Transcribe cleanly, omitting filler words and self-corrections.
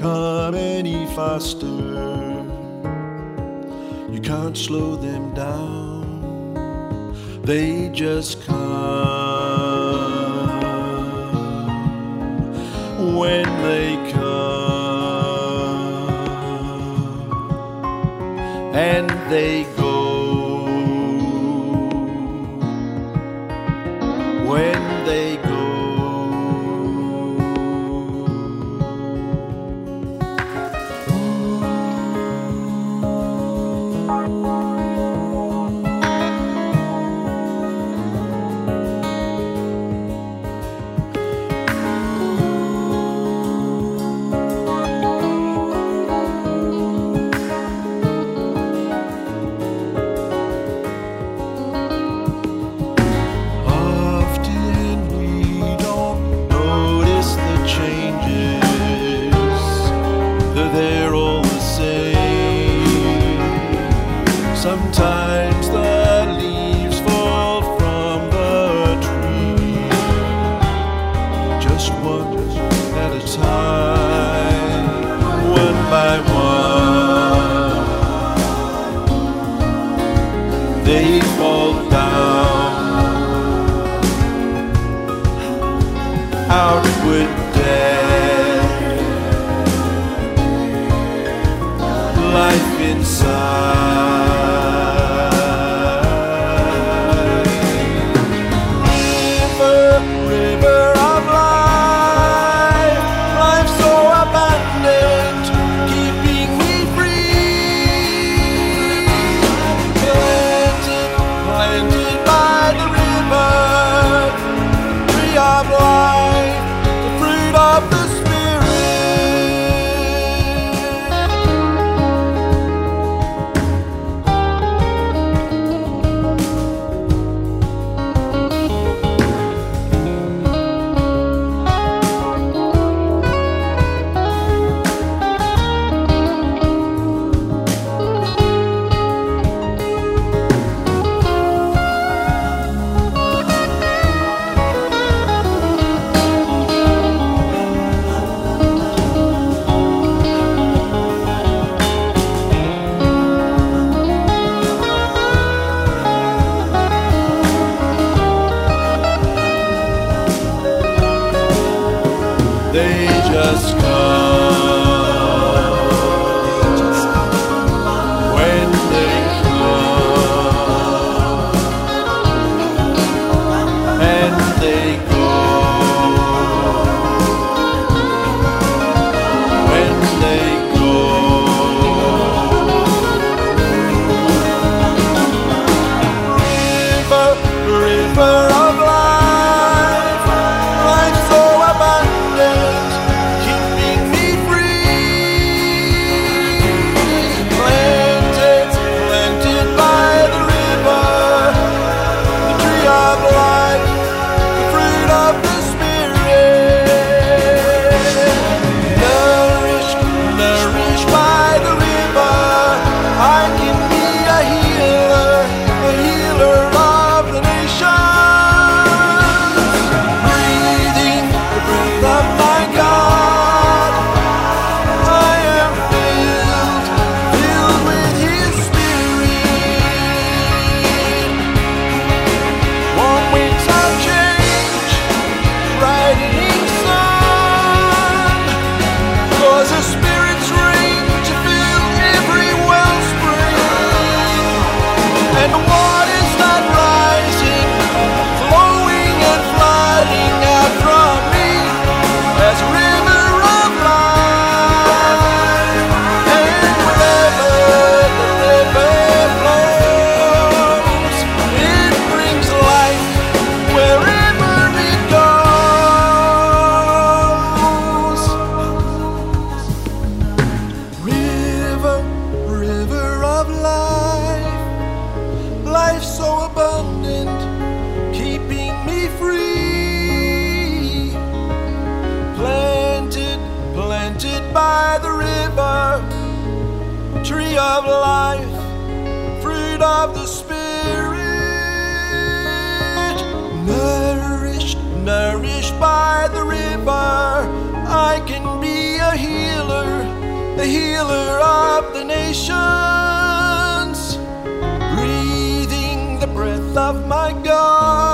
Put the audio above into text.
come any faster. You can't slow them down, they just come. When they come and they go, when they go. They're all the same. Sometimes the leaves fall from the tree, just one at a time, one by one. They fall down, outward death, life inside. River of life, life so abundant, keeping me free. Planted by the river, tree of life, the fruit of the they just come. When they come and they go, when they go. River of life, life so abundant, keeping me free. Planted by the river, the tree of life, the fruit of the Spirit. Nourished by the river, I can be a healer of the nations. Breathing the breath of my God, I am filled with His Spirit. Warm winds of change, brightening sun, cause the Spirit's rain to fill every wellspring, and the waters that rising, flowing and flooding out from me as a river of life. And wherever the river flows, it brings life wherever it goes. River of life, life so abundant, keeping me free. Planted by the river, tree of life, fruit of the Spirit. Nourished by the river, I can be a healer the healer of the nations, breathing the breath of my God.